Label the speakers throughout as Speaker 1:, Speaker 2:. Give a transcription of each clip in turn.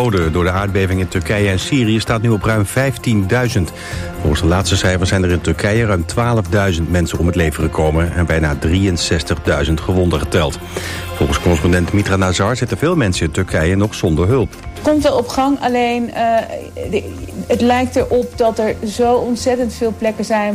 Speaker 1: doden door de aardbeving in Turkije en Syrië staat nu op ruim 15.000. Volgens de laatste cijfers zijn er in Turkije ruim 12.000 mensen om het leven gekomen en bijna 63.000 gewonden geteld. Volgens correspondent Mitra Nazar zitten veel mensen in Turkije nog zonder hulp.
Speaker 2: Het komt wel op gang, alleen het lijkt erop dat er zo ontzettend veel plekken zijn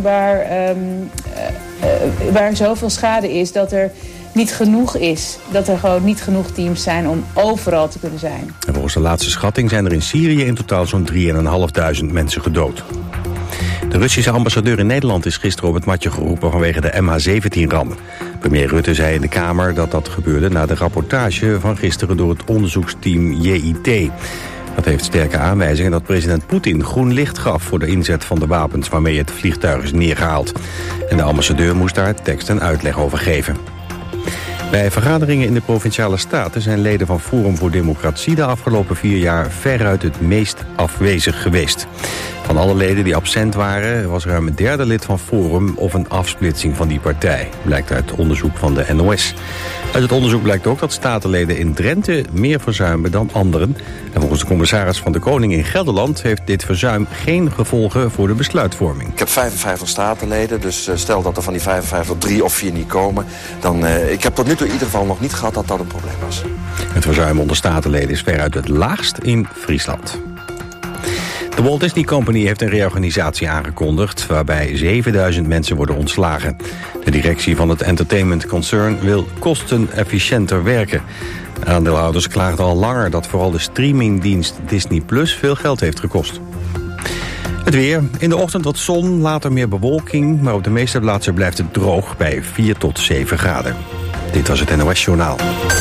Speaker 2: waar zoveel schade is dat er niet genoeg is. Dat er gewoon niet genoeg teams zijn om overal te kunnen zijn.
Speaker 1: En volgens de laatste schatting zijn er in Syrië in totaal zo'n 3.500 mensen gedood. De Russische ambassadeur in Nederland is gisteren op het matje geroepen vanwege de MH17-ramp. Premier Rutte zei in de Kamer dat dat gebeurde na de rapportage van gisteren door het onderzoeksteam JIT. Dat heeft sterke aanwijzingen dat president Poetin groen licht gaf voor de inzet van de wapens waarmee het vliegtuig is neergehaald. En de ambassadeur moest daar tekst en uitleg over geven. Bij vergaderingen in de Provinciale Staten zijn leden van Forum voor Democratie de afgelopen 4 jaar veruit het meest afwezig geweest. Van alle leden die absent waren was ruim een derde lid van Forum of een afsplitsing van die partij, blijkt uit onderzoek van de NOS. Uit het onderzoek blijkt ook dat statenleden in Drenthe meer verzuimen dan anderen. En volgens de commissaris van de Koning in Gelderland heeft dit verzuim geen gevolgen voor de besluitvorming.
Speaker 3: Ik heb 55 statenleden, dus stel dat er van die 55 3 of 4 niet komen, dan ik heb tot nu toe in ieder geval nog niet gehad dat dat een probleem was.
Speaker 1: Het verzuim onder statenleden is veruit het laagst in Friesland. De Walt Disney Company heeft een reorganisatie aangekondigd waarbij 7000 mensen worden ontslagen. De directie van het entertainment concern wil kostenefficiënter werken. De aandeelhouders klaagden al langer dat vooral de streamingdienst Disney Plus veel geld heeft gekost. Het weer. In de ochtend wat zon, later meer bewolking, maar op de meeste plaatsen blijft het droog bij 4 tot 7 graden. Dit was het NOS Journaal.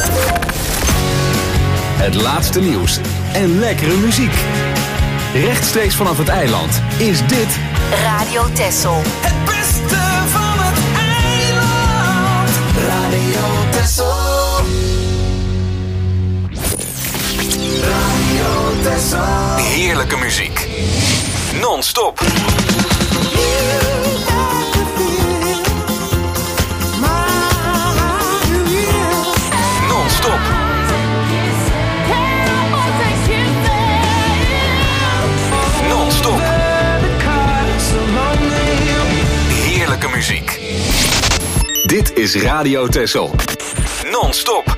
Speaker 4: Het laatste nieuws en lekkere muziek. Rechtstreeks vanaf het eiland is dit
Speaker 5: Radio Texel.
Speaker 6: Het beste van het eiland. Radio Texel. Radio Texel.
Speaker 4: heerlijke muziek. Non-stop. Non-stop. Non-stop. Heerlijke muziek. Dit is Radio Texel. Non-stop.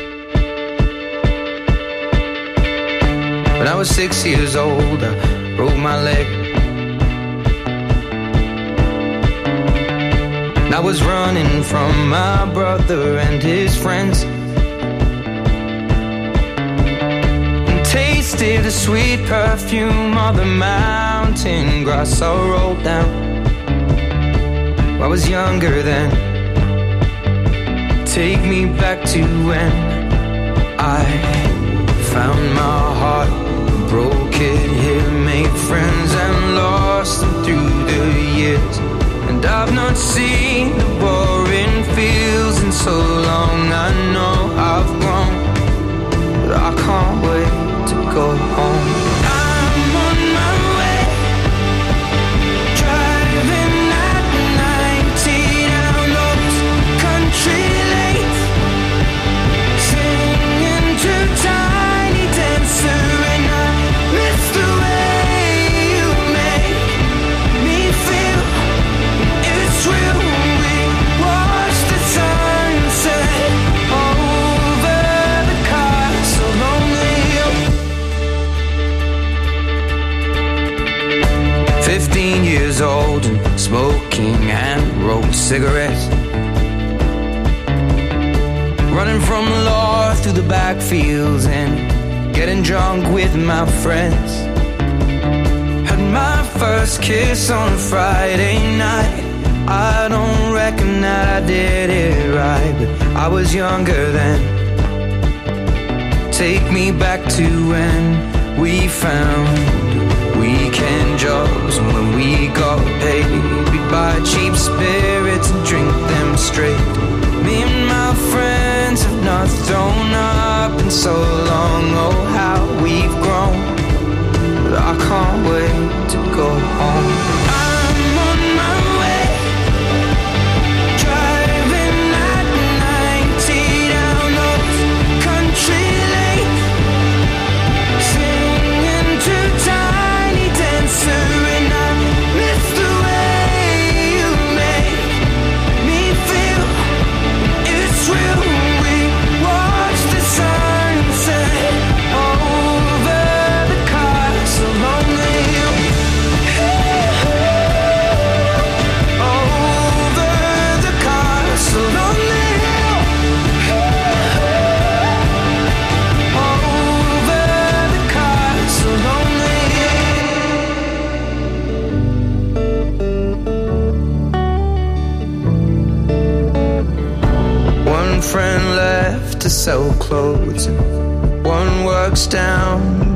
Speaker 7: When I was 6 years old, I broke my leg. And I was running from my brother and his friends. And tasted the sweet perfume of the mountain grass I rolled down. I was younger then. Take me back to when I found my heart, broke it here, made friends and lost them through the years. And I've not seen the boring fields in so long. I know I've grown, but I can't wait to go home. I'm on my way, driving at 90 down those country lanes, singing to Tiny Dancer, and I miss the way you make me feel. It's real. We watch the sunset over the castle lonely hill. 15 years old and smoking and rolled cigarettes, running from the law through the backfields and getting drunk with my friends. Had my first kiss on a Friday night. I don't reckon that I did it right, but I was younger then. Take me back to when we found weekend jobs, and when we got paid, we'd buy cheap spirits and drink them straight. Me and my friends have not thrown up in so long. Oh, how we've grown, but I can't wait to go home. I'm on my way, driving at 90 down those country lanes, singing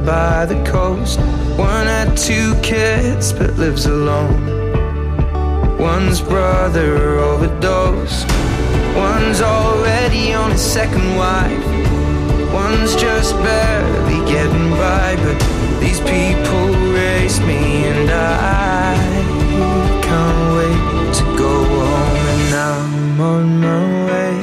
Speaker 7: by the coast. One had 2 kids but lives alone. One's brother overdosed. One's already on his 2nd wife. One's just barely getting by. But these people raised me, and I can't wait to go home. And now I'm on my way.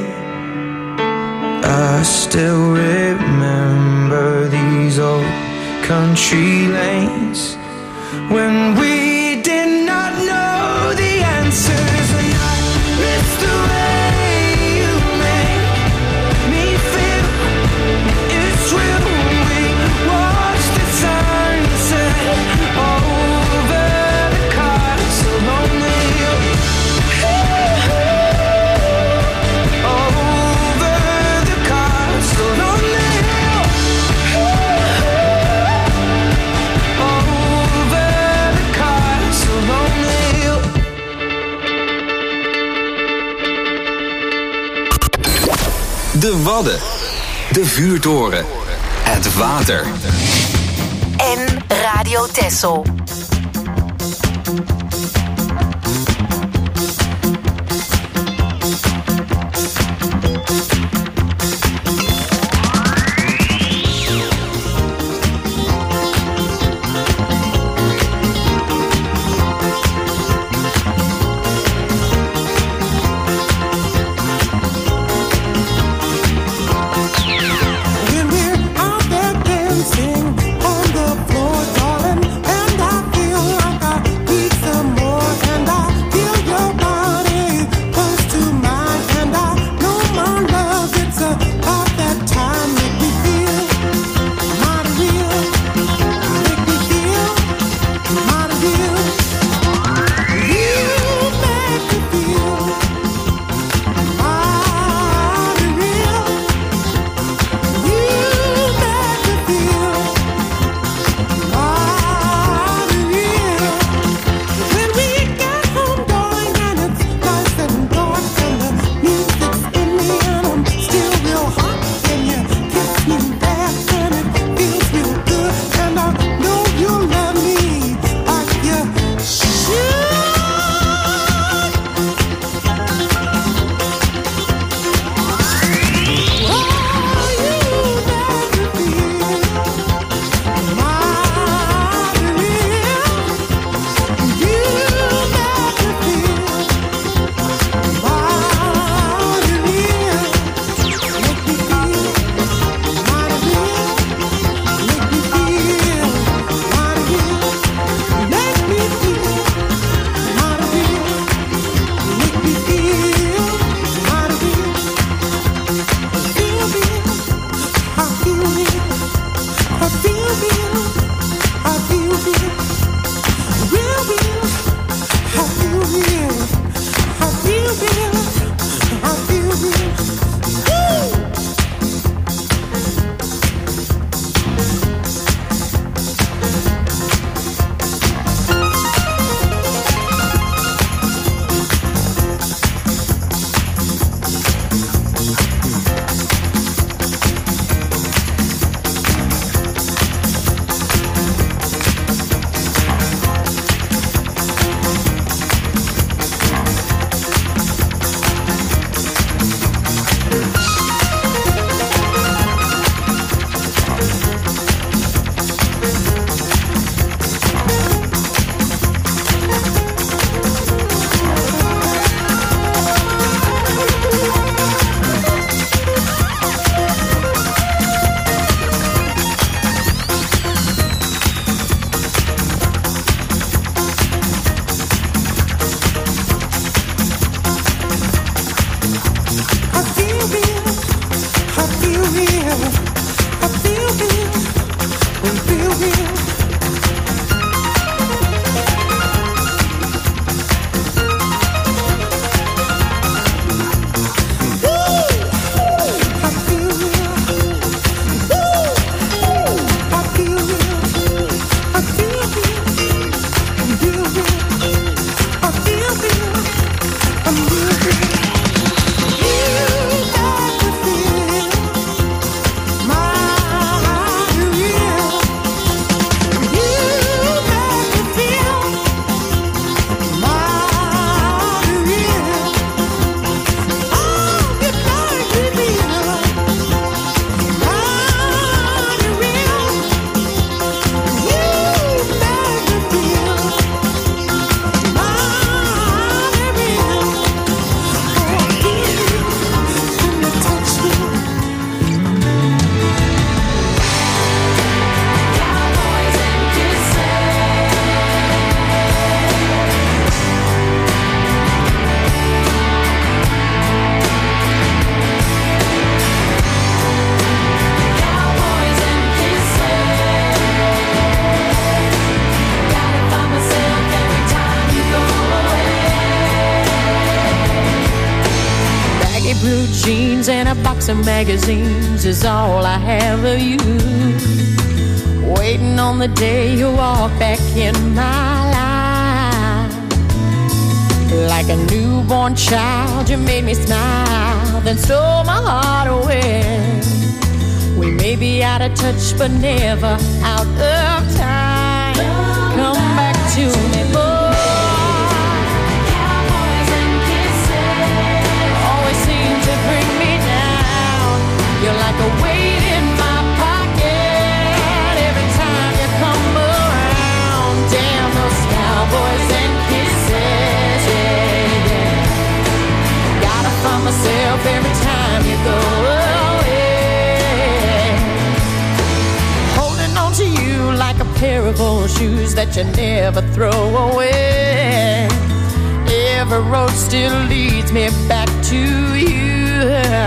Speaker 7: I still remember these old country lanes when we did not know the answers. And I miss the way you make me feel it's real. We watch the sunset over the castle on the hill. Over the castle on the hill. Over the castle on the hill.
Speaker 4: De Wadden. De Vuurtoren. Het water.
Speaker 5: En Radio Texel.
Speaker 6: When we're out there dancing on the floor, darling, and I
Speaker 8: jeans and a box of magazines is all I have of you. Waiting on the day you walk back in my life. Like a newborn child, you made me smile, then stole my heart away. We may be out of touch, but never out of time. Come back to me, boy. Cowboys and kisses always seem to bring me down. You're like a weight in my pocket every time you come around. Damn those cowboys and kisses, yeah, yeah. Gotta find myself every time you go away. Holding on to you like a pair of old shoes that you never throw away. Every road still leads me back to you.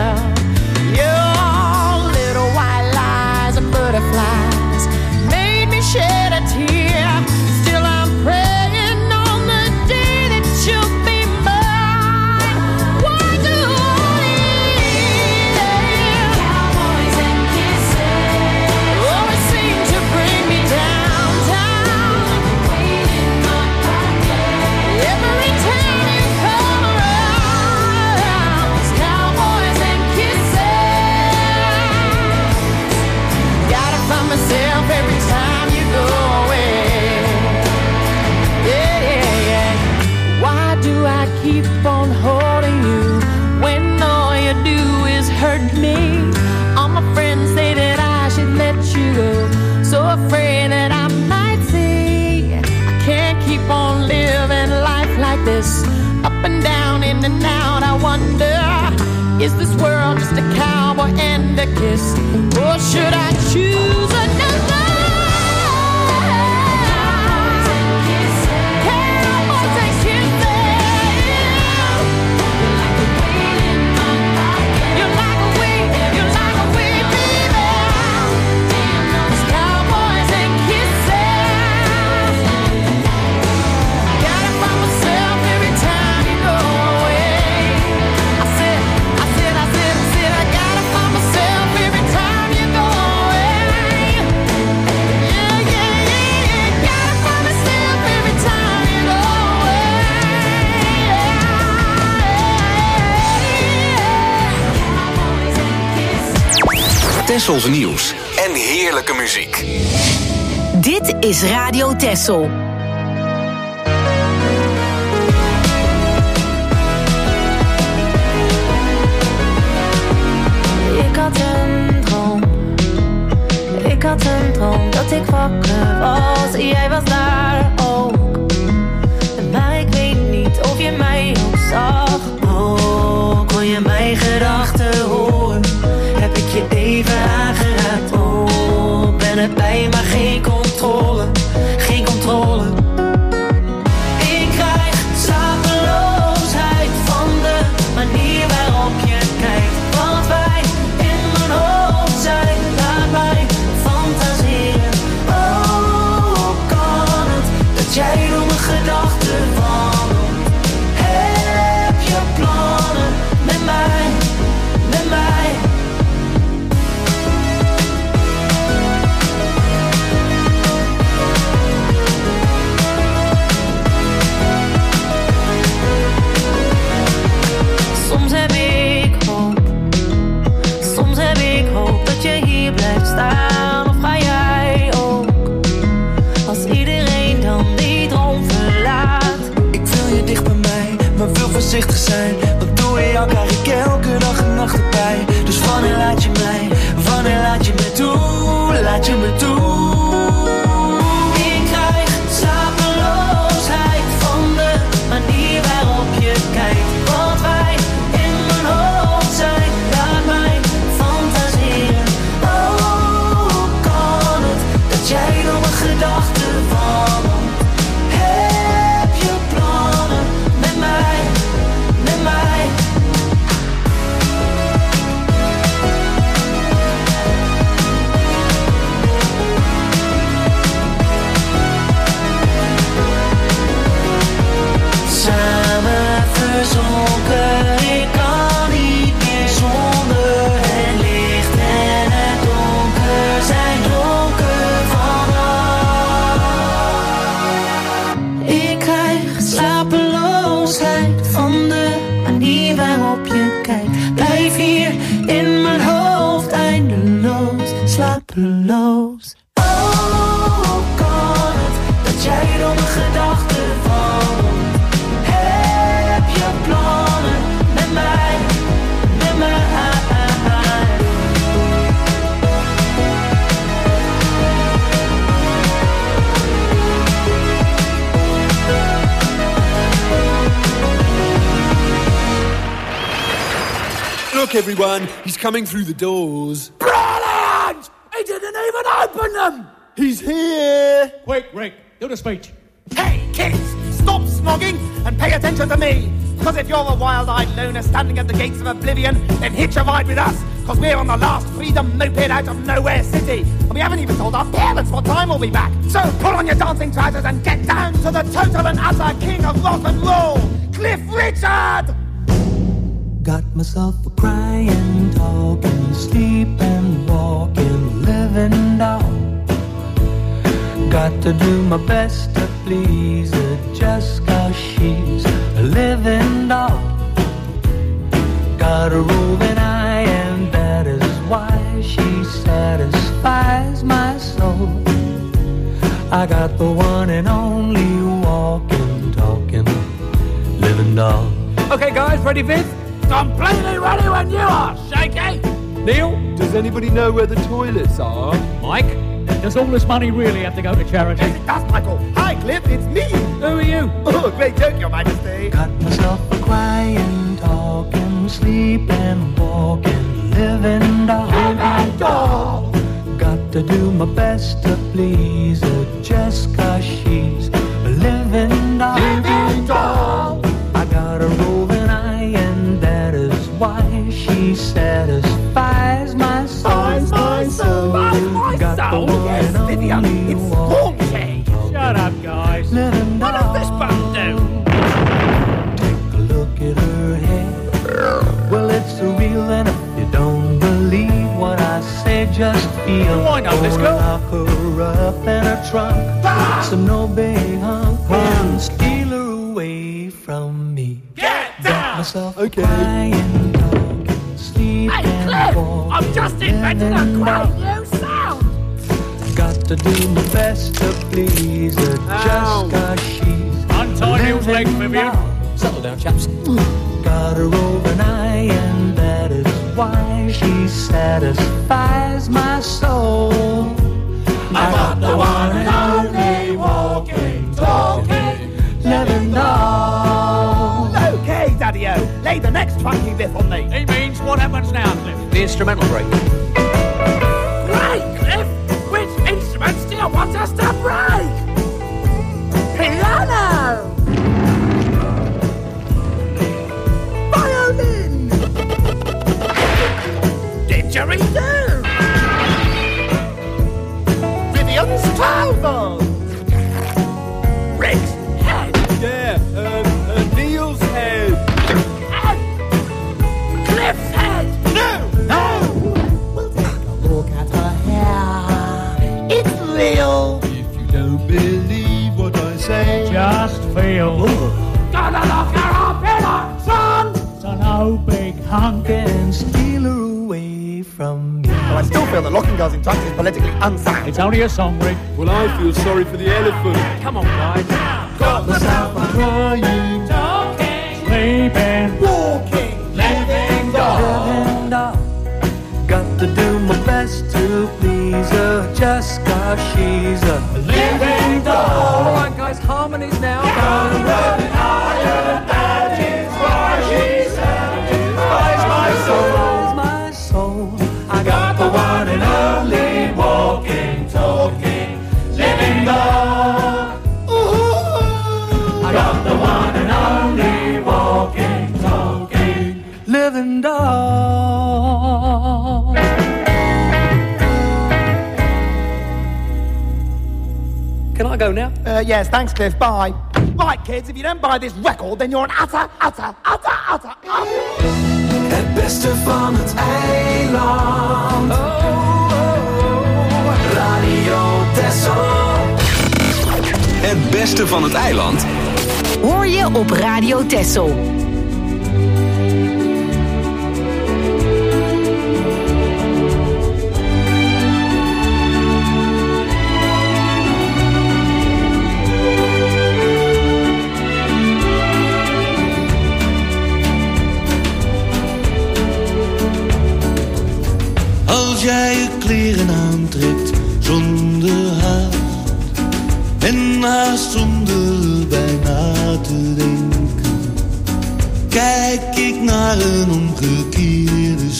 Speaker 8: Your little white lies and butterflies made me shed a tear. Still I'm praying on the day that you'll be mine. Why do I live? Cowboys and kisses always seem to bring me down, down. Waiting my pocket every time you come around. Cowboys and kisses. Gotta find myself every time you go away. Yeah, yeah, yeah. Why do I keep on holding you when all you do is hurt me? All my friends say that I should let you go, so afraid that I might say I can't keep on living life like this, up and down, in and out. I wonder, is this world just a cowboy and a kiss, or should I choose another? Cowboys and kisses. Cowboys and kisses. You're like a weight in my pocket. You're like a weight, baby. Damn those cowboys and kisses. Gotta find myself every time you go away. I said, I gotta find myself every time you go away. Yeah, yeah, yeah, gotta find myself every time you go away.
Speaker 4: Tessels nieuws en heerlijke muziek.
Speaker 5: Dit is Radio Tessel.
Speaker 9: Ik had een droom dat ik wakker was en jij was daar ook. Maar ik weet niet of je mij ook zag. Oh, kon je mijn gedachten horen? Heb ik je even aangeraakt? Oh, ben erbij maar geen controle, geen controle. Ik krijg slapeloosheid van de manier waarop je kijkt. Wat wij in mijn hoofd zijn, laat mij fantaseren. Oh, hoe kan het dat jij door mijn gedachten wandelt? Heb je plannen met mij, met mij?
Speaker 10: everyone. He's coming through the doors.
Speaker 11: Brilliant! He didn't even open them!
Speaker 10: He's here!
Speaker 12: Quick, Rick, do the speech.
Speaker 11: Hey, kids! Stop snogging and pay attention to me! Because if you're a wild-eyed loner standing at the gates of oblivion, then hitch a ride with us! Because we're on the last freedom moped out of Nowhere City! And we haven't even told our parents what time we'll be back! So put on your dancing trousers and get down to the total and utter king of rock and roll, Cliff Richard!
Speaker 13: Got myself a crying, talking, sleeping, walking, living doll. Got to do my best to please her just 'cause she's a living doll. Got a roving eye and that is why she satisfies my soul. I got the one and only walking, talking, living doll.
Speaker 12: Okay guys, ready Viv?
Speaker 11: Completely ready when you are, Shaky!
Speaker 10: Neil, does anybody know where the toilets are?
Speaker 12: Mike, does all this money really have to go to charity?
Speaker 11: Yes, it does, Michael. Hi, Cliff, it's me.
Speaker 12: Who are you?
Speaker 11: Oh, great joke, Your Majesty.
Speaker 13: Got myself a crying, talking, sleeping, walking, living doll.
Speaker 11: Living doll.
Speaker 13: Got to do my best to please her just 'cause she's a living doll.
Speaker 11: Living doll.
Speaker 13: I got a roving eye and that is why she satisfies my soul.
Speaker 11: My soul.
Speaker 13: Got the one
Speaker 11: Yes,
Speaker 13: and
Speaker 11: Vivian,
Speaker 13: only
Speaker 11: it's
Speaker 13: walking,
Speaker 11: haunting.
Speaker 12: Shut up guys.
Speaker 13: living
Speaker 11: What does this bum do?
Speaker 13: Take a look at her hair. Well, it's surreal, and if you don't believe what I say, just feel.
Speaker 12: Oh, I know this girl.
Speaker 13: Lock her up in her trunk, so no big hunk can steal her away from me.
Speaker 11: Get down!
Speaker 13: Myself
Speaker 10: Okay.
Speaker 13: crying, talking, sleeping,
Speaker 11: Hey, Cliff,
Speaker 13: walking,
Speaker 11: I've just invented a
Speaker 13: living
Speaker 11: great
Speaker 13: doll.
Speaker 11: new sound.
Speaker 13: Got to do my best to please her just 'cause she's
Speaker 12: Untie Neil's legs, Vivian.
Speaker 13: Settle down, chaps. Got a roving eye and that is why she satisfies my soul. I got the one and only walking, talking, living doll.
Speaker 11: Okay, Daddy-O, lay the next funky riff on me.
Speaker 12: He means what happens now, Cliff?
Speaker 13: The instrumental break.
Speaker 11: Great, Cliff! Which instruments do you want us to break? Piano! Violin! Didgeridoo! Vivian's trousers! Rick's head!
Speaker 10: Yeah, Neil's head.
Speaker 11: Head! Cliff's head! No! We'll take a look at her hair. It's real!
Speaker 10: If you don't believe what I say,
Speaker 12: Just feel.
Speaker 11: Gonna lock her up in a son!
Speaker 12: So no big hunk.
Speaker 13: Can steal her away from me.
Speaker 11: Well, I still feel that locking girls in trunks is politically unsound.
Speaker 12: It's only a song, Rick.
Speaker 10: well, I feel sorry for the elephant.
Speaker 12: Come on, guys.
Speaker 11: Got myself a
Speaker 10: Crying,
Speaker 11: talking,
Speaker 12: Sleeping.
Speaker 11: walking, living doll.
Speaker 13: Living doll. Got to do my best to please her just 'cause she's a
Speaker 11: Living doll.
Speaker 13: All right, guys, harmonies now. My soul. I got the one and only walking, talking, living doll. I got the one and only walking, talking, living doll. Can I go now?
Speaker 11: Yes, thanks, Cliff. Bye. Right, kids, if you don't buy this record, then you're an utter.
Speaker 6: Het beste van het eiland. Radio Texel.
Speaker 4: Het beste van het eiland
Speaker 5: Hoor je op Radio Texel.
Speaker 14: Als jij je kleren aantrekt zonder haast en haast zonder bij na te denken, kijk ik naar een omgekeerde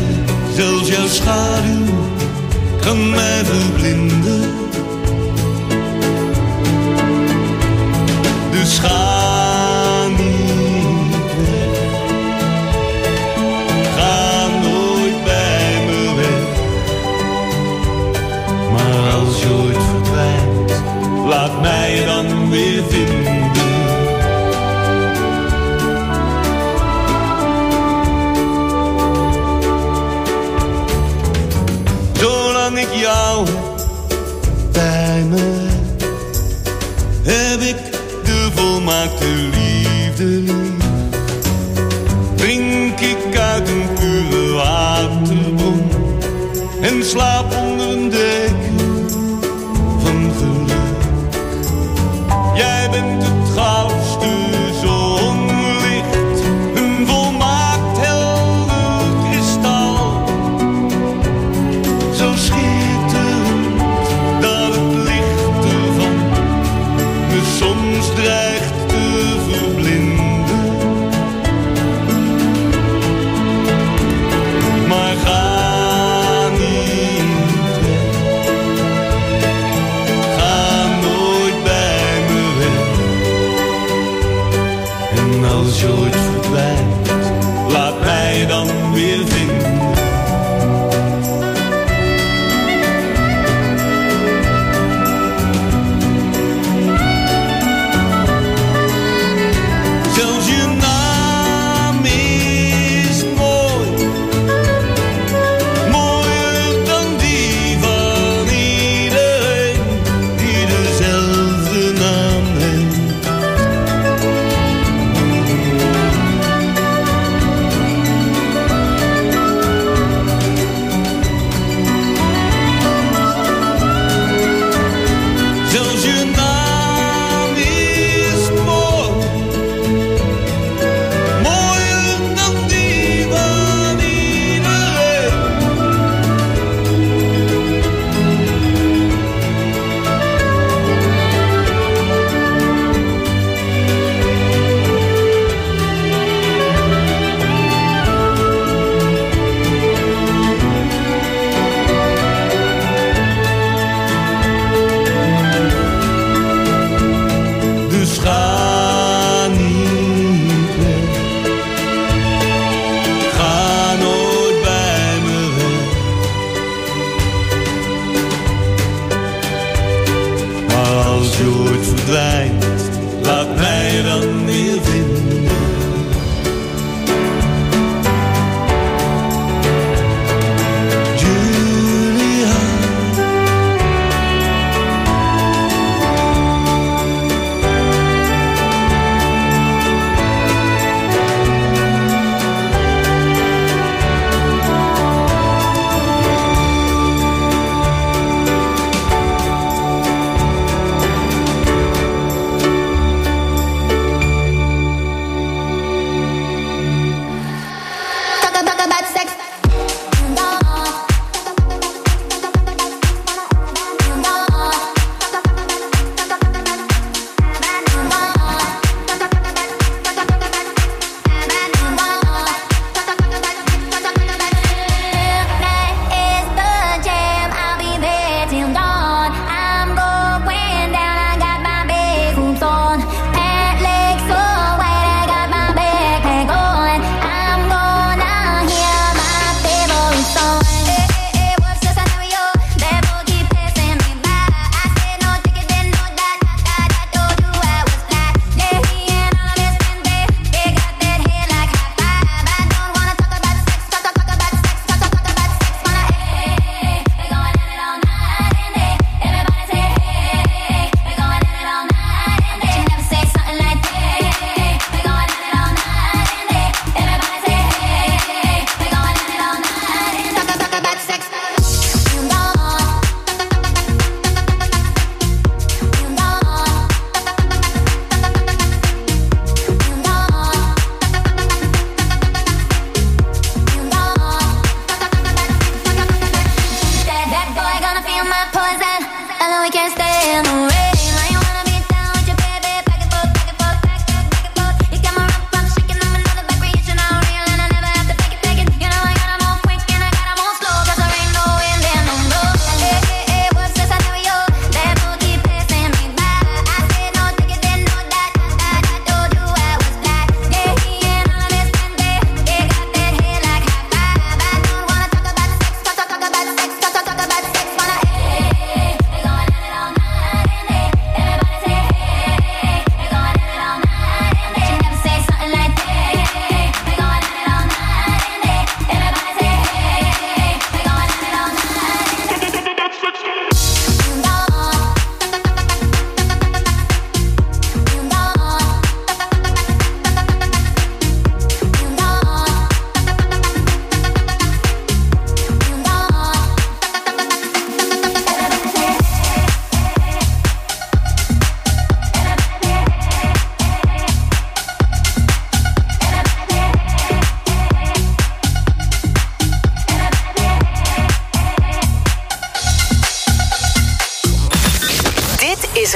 Speaker 14: zelfs jouw schaduw kan mij verblinden. Dus ga niet weg, ga nooit bij me weg. Maar als je ooit verdwijnt, laat mij dan weer vinden. Zolang ik jou bij me heb ik de volmaakte liefde lief. Drink ik uit een pure waterbron en slaap onder een deken van geluk. Jij bent het goudste zonlicht, een volmaakt helder kristal. Zo schitterend dat het licht ervan me soms dreigt te verblinden. Maar ga niet weg, ga nooit bij me weg. En als je ooit verdwijnt, laat mij dan weer vinden. Zelfs je naam is mooi, mooier dan die van iedereen die dezelfde naam heeft. Zelfs je naam is mooi, mooier dan die van iedereen. Dus ga niet weg, ga nooit bij me weg. Maar als je ooit verdwijnt, laat mij dan weer vinden. Julia.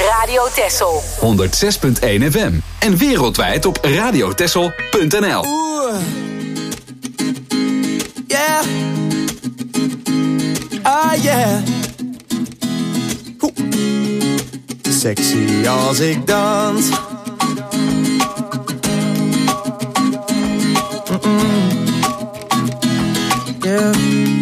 Speaker 5: Radio Texel.
Speaker 4: 106.1 FM. En wereldwijd op radiotexel.nl.
Speaker 6: Yeah. Ah, yeah. Sexy als ik dans. Yeah.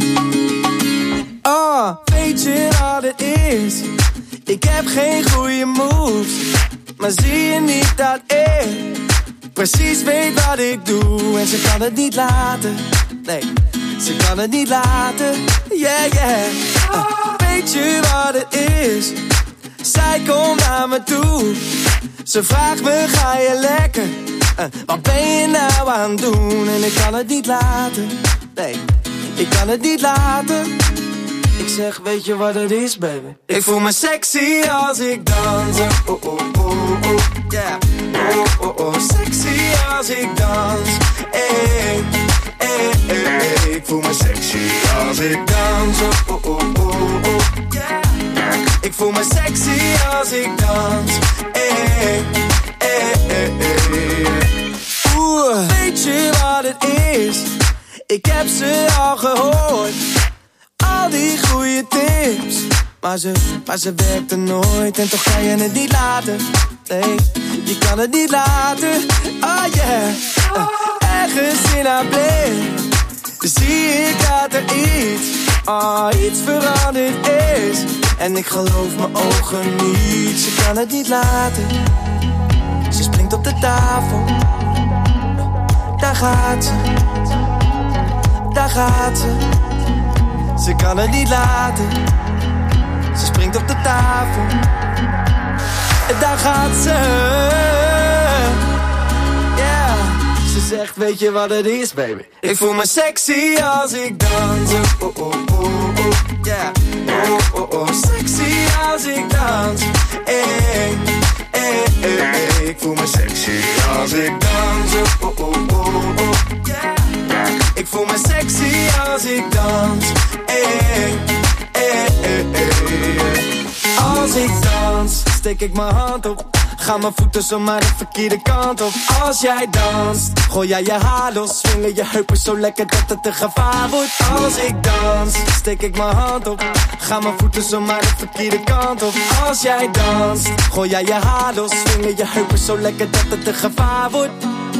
Speaker 6: Oh, weet je wat het is? Ik heb geen goede moves, maar zie je niet dat ik precies weet wat ik doe? En ze kan het niet laten, nee, ze kan het niet laten, yeah, yeah. Weet je wat het is? Zij komt naar me toe, ze vraagt me, ga je lekker? Wat ben je nou aan het doen? En ik kan het niet laten, nee, ik kan het niet laten. Ik zeg, weet je wat het is, baby? Ik voel me sexy als ik dans. Oh, oh, oh, oh, yeah. Oh, oh, oh, sexy als ik dans. Hey, hey, hey, hey. Ik voel me sexy als ik dans. Oh, oh, oh, oh, yeah. Ik voel me sexy als ik dans. Hey, hey, hey, hey. Oeh, weet je wat het is? Ik heb ze al gehoord. Al die goede tips, maar ze werkt er nooit. En toch kan je het niet laten, nee, je kan het niet laten. Oh yeah, ergens in haar blik zie ik dat er iets veranderd is. En ik geloof mijn ogen niet, ze kan het niet laten. Ze springt op de tafel, daar gaat ze, daar gaat ze. Ze kan het niet laten. Ze springt op de tafel. En daar gaat ze. Yeah. Ze zegt, weet je wat het is, baby? Ik voel me sexy als ik dans. Oh, oh, oh, oh, yeah. Oh, oh, oh, sexy als ik dans. Hey, hey, hey, hey. Ik voel me sexy als ik dans. Oh, oh, oh, oh, yeah. Ik voel me sexy als ik dans. Hey, hey, hey, hey. Als ik dans, steek ik mijn hand op. Gaan mijn voeten zomaar de verkeerde kant op. Als jij danst, gooi jij je haar los. Swingen je heupen zo lekker dat het een gevaar wordt. Als ik dans, steek ik mijn hand op. Gaan mijn voeten zomaar de verkeerde kant op. Als jij danst, gooi jij je haar los. Swingen je heupen zo lekker dat het een gevaar wordt.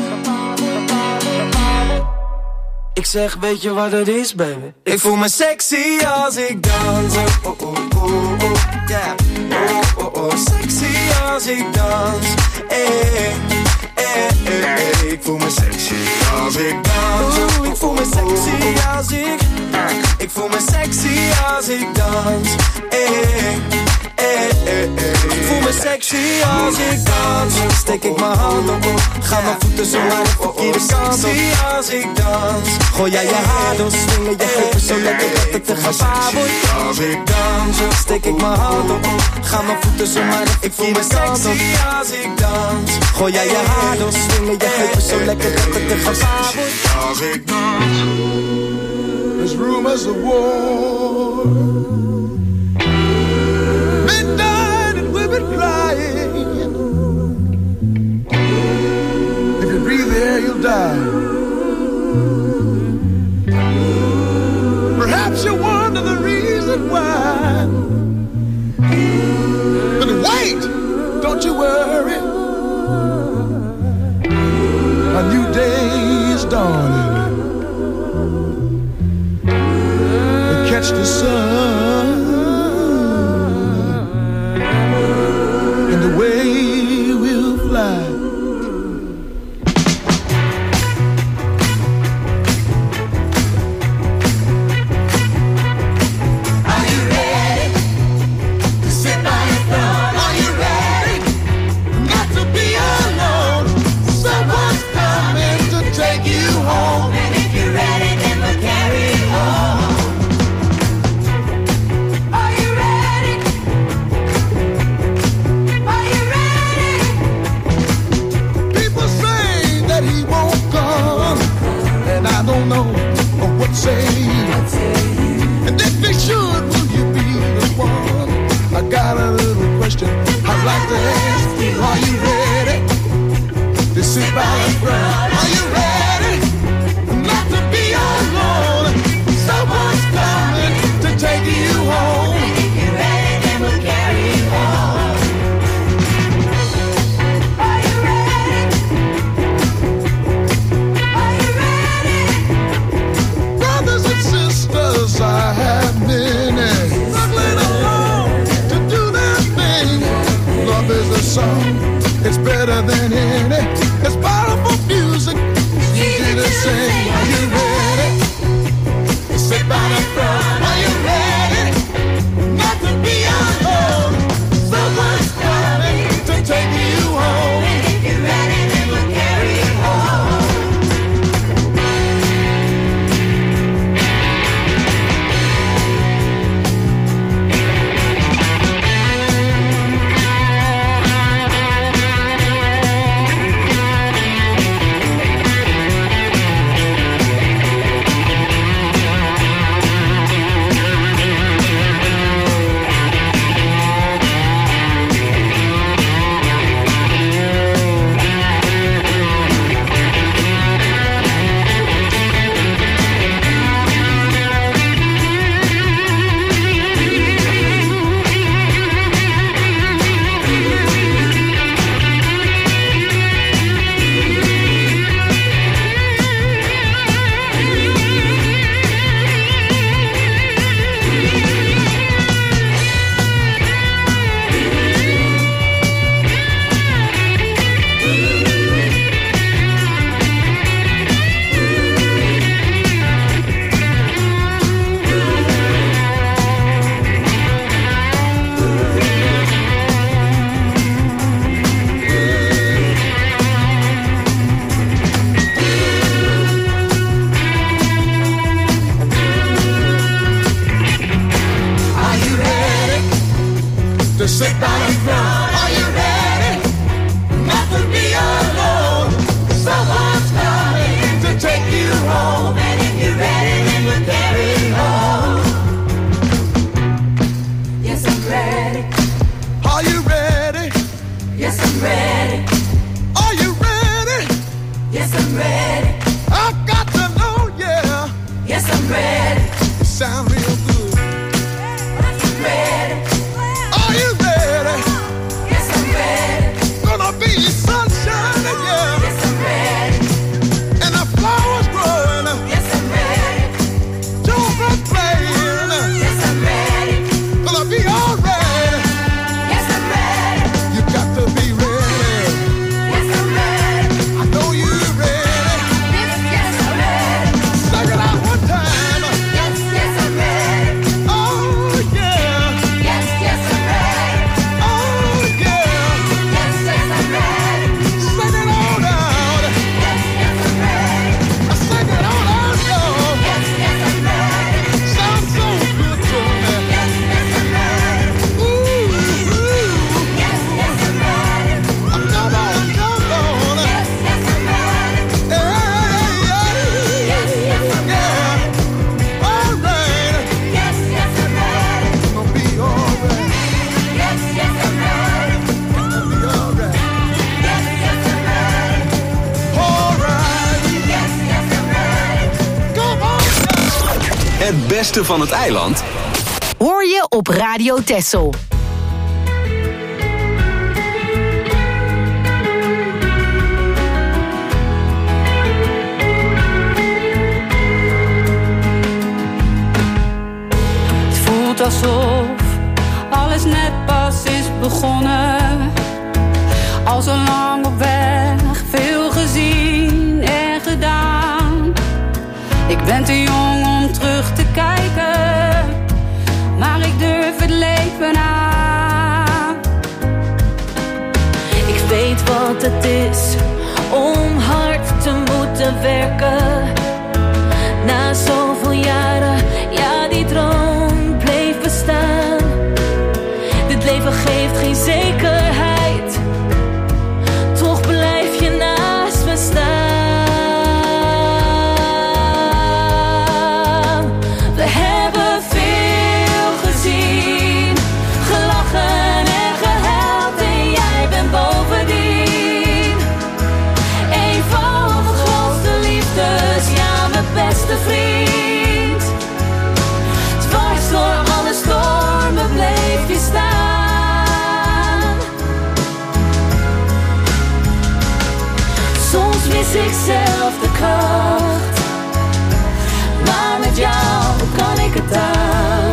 Speaker 6: Ik zeg, weet je wat het is, baby? Ik voel me sexy als ik dans. Oh, oh, oh, oh, yeah. Oh, oh, oh, sexy als ik dans. Hey, hey, hey, hey. Ik voel me sexy als ik dans. Oeh, ik voel me sexy als ik voel me sexy als ik dans. Hey, hey, hey, hey. Ik voel me sexy als ik dans. Steek ik mijn hand op, ga mijn voeten zo maar de verkeerde kant op. Sexy als ik dans. Gooi jij je haar los, swingen je heupen zo lekker dat het een gevaar wordt. Als ik dans, steek ik mijn hand op, ga mijn voeten zo maar de verkeerde kant op. Sexy als ik dans. Gooi jij je haar los, swingen je heupen zo lekker dat het een gevaar wordt. Als ik dans. There's rumors of war. Midnight and women crying. If you breathe the air, you'll die. Perhaps you wonder the reason why. But wait, don't you worry. A new day is dawning. Catch the sun and the way we'll fly. Are you ready to sit by your throne? Are you ready not to be alone? Someone's coming to take you home. And if you're ready, then we'll carry on.
Speaker 15: sit down and grow. Are you ready not to be alone? Someone's coming to take you home, and if you're ready, then we'll carry home. Yes, I'm ready. Are you ready? Yes, I'm ready. Are you ready? Yes, I'm ready. I've got to know, yeah. Yes, I'm ready. You sound real good. I'm ready. Are you ready? Yes, I'm ready. Gonna be sunshine, yeah. Yes, I'm ready. And the flowers growing. Yes, I'm ready. Children playing. Yes, I'm ready. Gonna be alright. Yes, I'm ready. You got to be ready. Yes, I'm ready. I know you're ready. Yes, I'm ready. Sing it out one time. Yes, I'm ready. Oh, yeah. Yes, I'm ready. Oh, yeah. Yes, I'm ready. Sing it all out. Yes, I'm ready. Sing it all out, y'all. Yes, I'm ready. Sounds so good to me. Yes, I'm ready. Ooh. Yes, I'm ready. Come on. Yes, I'm ready. Yes, I'm ready. All right. Yes, I'm ready. Gonna be all right. Yes, I'm ready. Gonna be all right. Yes, I'm ready. All right. Yes, I'm ready. Come on.
Speaker 4: Het beste van het eiland
Speaker 5: Hoor je op Radio Texel.
Speaker 16: Het voelt alsof alles net pas is begonnen. Al zo lang op weg, veel gezien en gedaan. Ik ben te jong om terug te kijken, maar ik durf het leven aan.
Speaker 9: Ik weet wat het is om hard te moeten werken. Na zoveel jaren, ja, die droom bleef bestaan. Dit leven geeft geen zekerheid, toch blijf je naast me staan. We hebben veel gezien, gelachen en gehuild en jij bent bovendien een van de grootste liefdes, ja, mijn beste vriend. Dwars door alle stormen bleef je staan. Soms mis ik zelf de kracht, maar met jou kan ik het aan.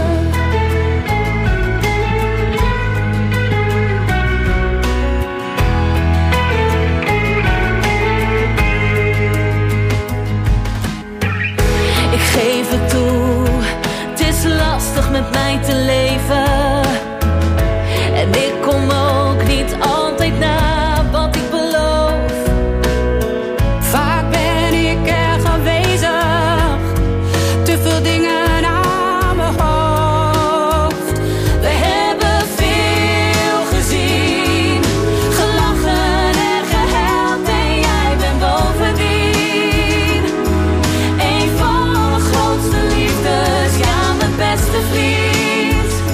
Speaker 9: Ik geef het toe, het is lastig met mij te leven. En ik kom ook niet altijd na wat ik beloof.
Speaker 16: Vaak ben ik erg aanwezig, te veel dingen aan mijn hoofd.
Speaker 9: We hebben veel gezien, gelachen en gehuild en jij bent bovendien een van de grootste liefdes, ja, mijn beste vriend.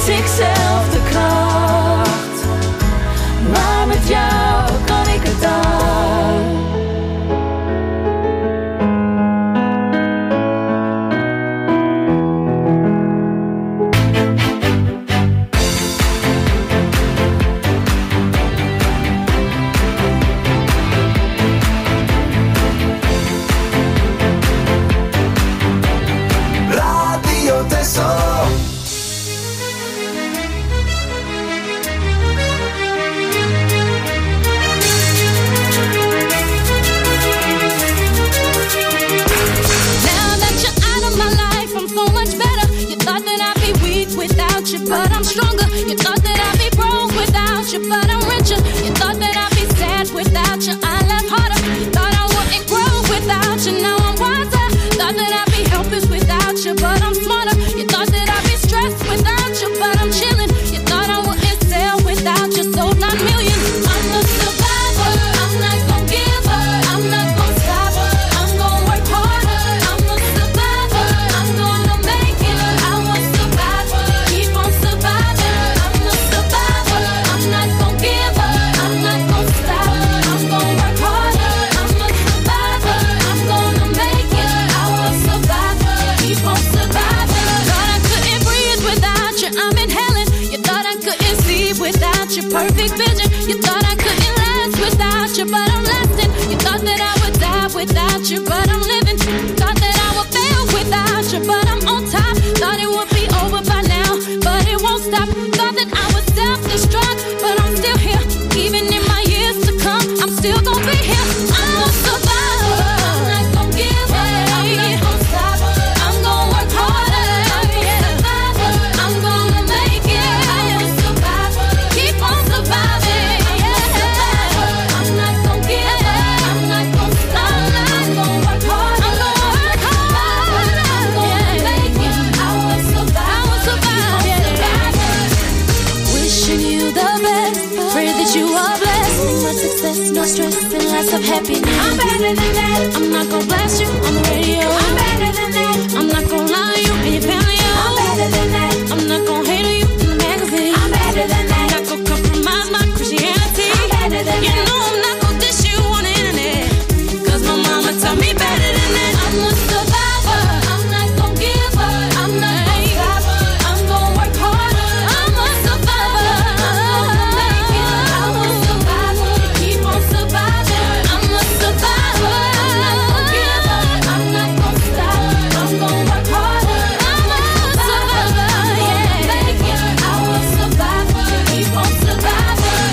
Speaker 9: mis ik zelf de kracht. Maar met jou kan ik het aan.
Speaker 15: Radio Texel.
Speaker 16: But I'm stronger. You thought that I'd be broke without you, but I'm richer. You thought that I'd be sad without you, I laugh harder. You thought I wouldn't grow without you, now I'm wiser. Thought that I'd be helpless without you, but I'm smarter. You thought that I'd be stressed without you, but I'm chilling. You thought I wouldn't sell without you, sold 9 million. I'm a survivor, I'm not gon' give up, I'm not gon' stop, I'm gon' work harder. I'm a survivor, I'm gonna make it, I will survive. Keep on surviving, I'm a survivor, I'm not gon' give up, I'm not gon' stop, I'm gon' work harder. I'm a survivor, I'm gonna make it, I will survive. Keep on surviving. Thought I couldn't breathe without you, I'm inhaling. You thought I couldn't see without your perfect vision. You thought I couldn't last without you, but I'm lasting. You thought that I would die without you, but I'm living. Thought that I would fail without you, but I'm on top. Thought it would be over by now, but it won't stop. Thought that I would self-destruct, but I'm still here. Even in my years to come, I'm still gonna be here. I'm a survivor, I'm not gonna give up, I'm not gonna stop. I'm gonna work harder, I'm a survivor, I'm gonna make it. I'm a survivor, keep on surviving. I'm a survivor, I'm not gonna give up, I'm not gonna stop. I'm gonna work harder, I'm gonna work harder. I'm gonna make it. I will survive, I will survive. Wishing you the best, pray that you are blessed. Much success, no stress, and lots of happiness. I'm better than that. I'm not gonna blast you on the radio. I'm better than that. I'm not gonna lie to you and your family. I'm better than that. I'm not gonna hate on you in the magazine. I'm better than that. I'm not gonna compromise my Christianity. I'm better than that. You know I'm not gonna dish you on the internet, 'cause my mama taught me better than that. I'm a survivor, I'm not gonna give up, I'm not gonna stop, I'm gonna work harder. I'm a survivor, I'm gonna make it. I will survive, keep on surviving. I'm a survivor, I'm not gonna give up, I'm not gonna stop, I'm gonna work harder. I'm a survivor, I'm gonna make it. I will survive, keep on surviving.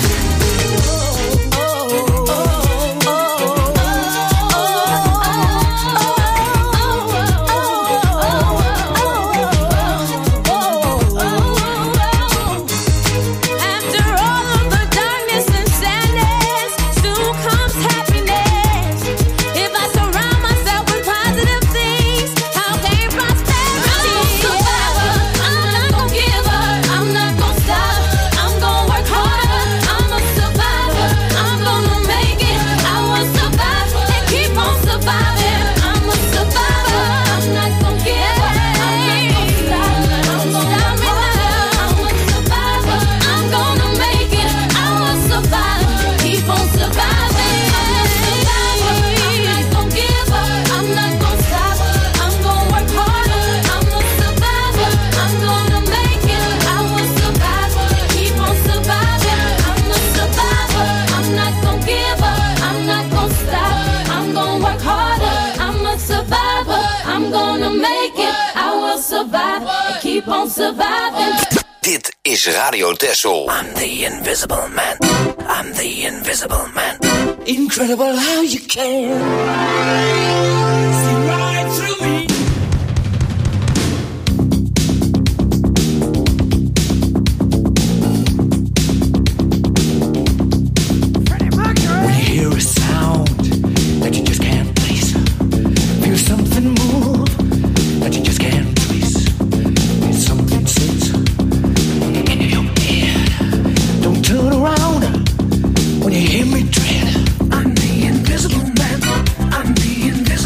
Speaker 16: After all of the darkness and sadness, soon comes happiness. If I surround myself with positive things, I'll gain prosperity. I'm a survivor, I'm not gonna give up, I'm not gonna stop, I'm gonna work harder. I'm a survivor, I'm gonna make it. I will survive and keep on surviving. I'm a survivor, I'm not gonna give up, I'm not gonna stop, I'm gonna stop me now. I'm a survivor, I'm gonna make it. I will survive, keep on surviving. I'm a survivor, I'm not gonna give up, I'm not gonna stop, I'm gonna work harder. I'm a survivor, I'm gonna make it. I will survive, keep on surviving. I'm a survivor, I'm not gonna give up, I'm not gonna stop, I'm gonna work harder. I'm a survivor, I'm gonna make it. I will survive and keep on surviving.
Speaker 17: Dit is Radio Texel. I'm the invisible man. I'm the invisible man.
Speaker 15: Incredible how you can see right through me. When you hear a sound that you just can't place, feel something move that you just can't trace. There's something sits in your head. Don't turn around when you hear me tread. I'm the invisible man. I'm the invisible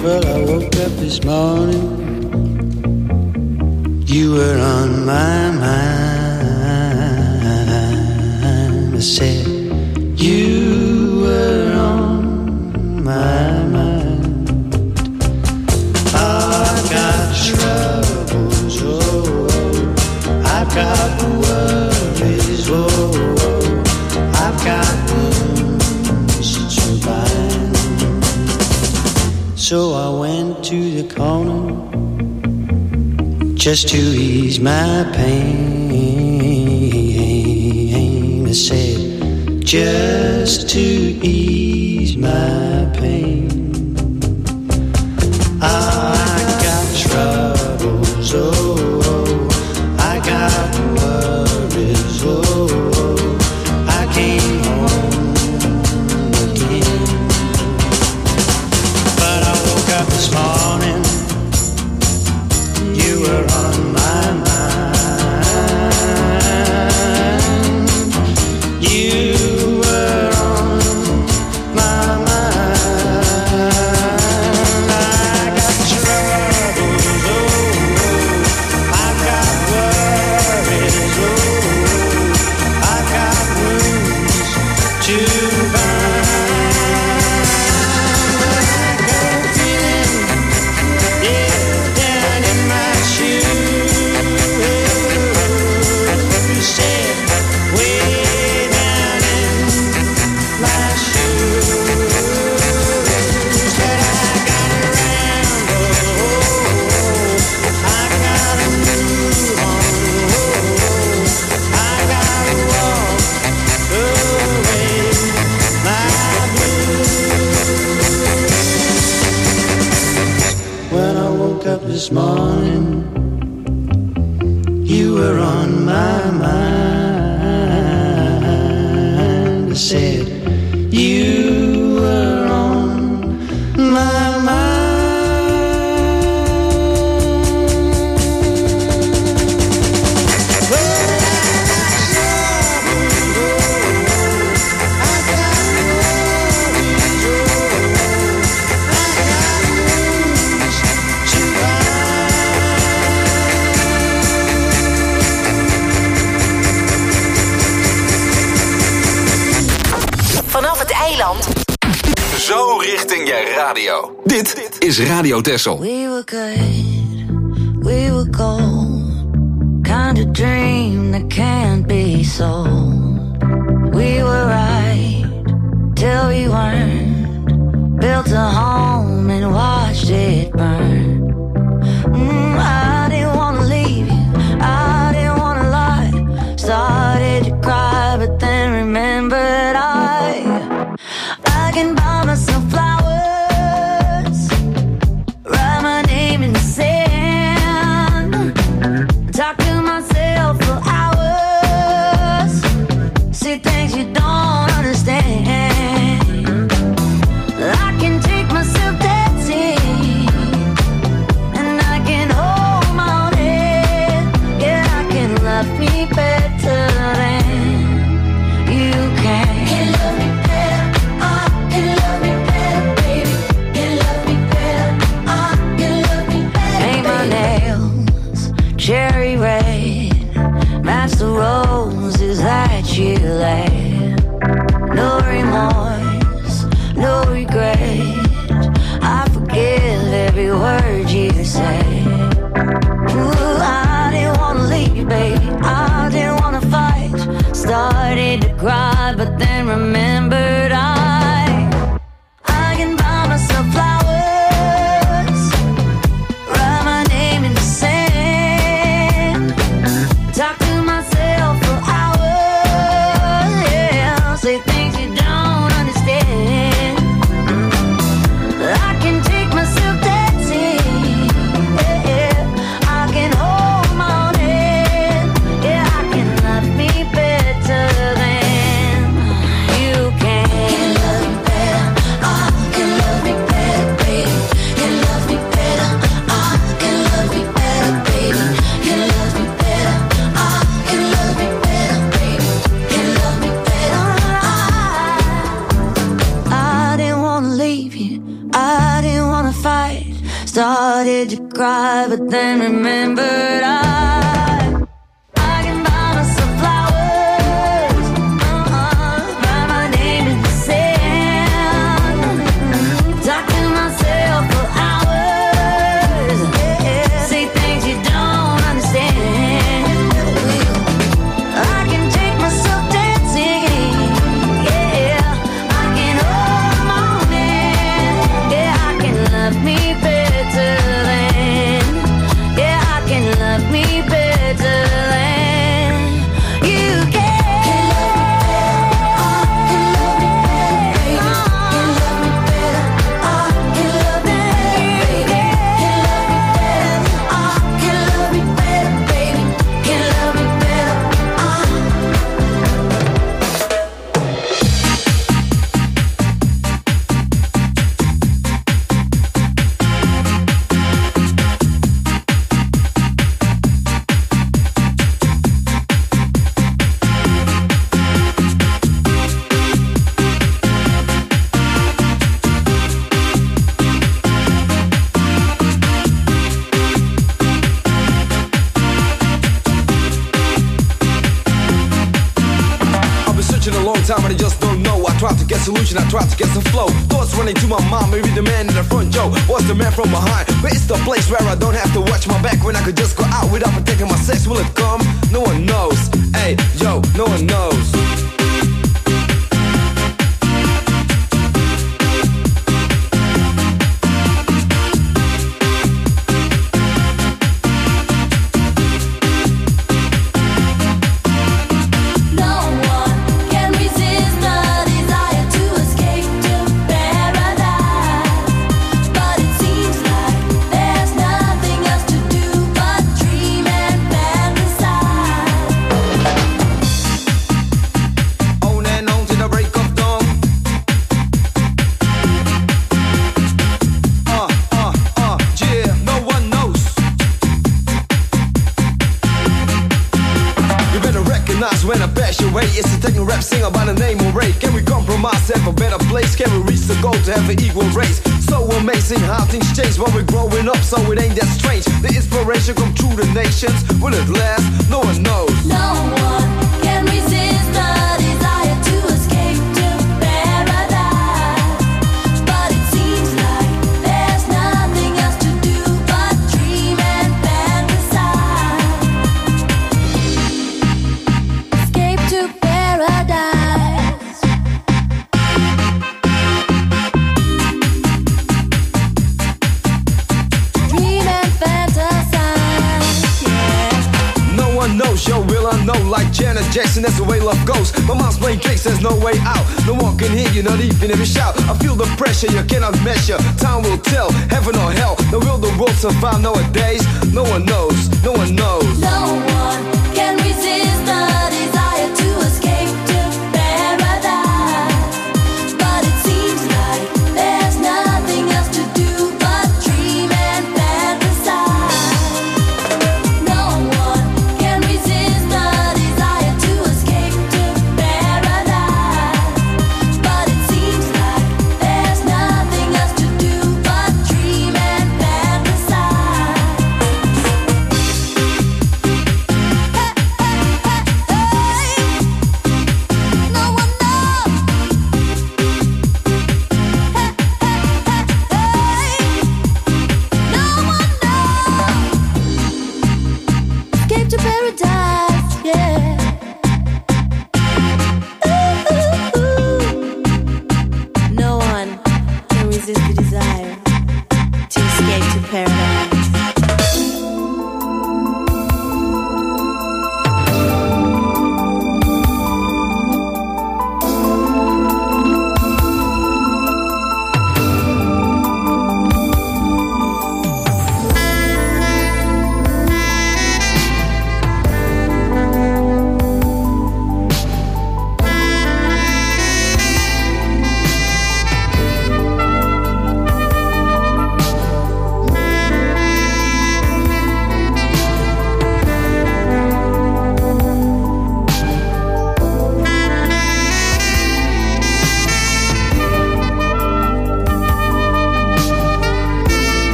Speaker 14: Well, I woke up this morning, you were on my mind. I said, you were on my mind. I've got troubles, oh, I've got worries, oh, I've got wounds to bind. So I went to the corner just to ease my pain. I said, just to ease my pain. I got troubles, oh, I got worries, oh, I came home again. But I woke up this morning, you were on my mind. You were on my mind. I got troubles, oh, I got worries, oh, I got wounds to bind. I got a feeling, yeah, down in my shoes. You said, way down in my shoes, that I got around, oh, I gotta move on, oh, I gotta walk away my blues. When I woke up this morning, you were on my mind. I said, you were on my mind.
Speaker 5: Vanaf het eiland.
Speaker 4: Zo richting je radio. Dit is Radio Texel.
Speaker 9: We were good, we were gold. Kind of dream that can't be sold. We were right till we weren't. Built a home and watched it burn. I didn't wanna leave you, I didn't wanna lie. Started to cry, but then remembered I can buy myself flowers, write my name in the sand, talk to myself for hours, see things you don't understand. I can take myself dancing, and I can hold my own head. Yeah, I can love me better than you can. Can love me better, can love me better. Started to cry, but then remembered I can buy myself flowers, write my name in the sand, talk to myself for hours, say things you don't understand. I can take myself dancing, yeah, I can hold the morning, yeah, I can love me better than, yeah, I can love me better than you can.
Speaker 18: Time and I just don't know. I try to get solution, I try to get some flow. Thoughts running to my mind, maybe the man in the front, Joe was the man from behind. But it's the place where I don't have to watch my back, when I could just go out without protecting my sex. Will it come? No one knows. Hey, yo, no one knows. When I pass your way, it's a techno rap singer by the name of Ray. Can we compromise, have a better place? Can we reach the goal to have an equal race? So amazing how things change when we're growing up, so it ain't that strange. The inspiration come through the nations. Will it last? No one knows.
Speaker 9: No one can resist the desire to escape to paradise, but it seems like there's nothing else to do but dream and fantasize. Escape to paradise. Dream and fantasize, yeah.
Speaker 18: No one knows, yo, will I know? Like Janet Jackson, that's the way love goes. My mom's playing tricks, there's no way out. No one can hear you, not even if you shout. I feel the pressure, you cannot measure. Time will tell, heaven or hell. Now will the world survive nowadays? No one knows, no one knows.
Speaker 9: No one can resist the desire to escape to paradise, but it seems like there's nothing else to do but dream and fantasize. No one can resist the desire to escape to paradise, but it seems like there's nothing else to do but dream and fantasize. Escape to paradise, yeah. No one can resist the desire to escape to paradise.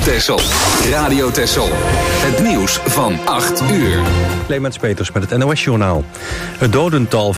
Speaker 4: Texel. Radio Texel. Het nieuws van 8 uur.
Speaker 1: Clemens Peters met het NOS-journaal. Het dodental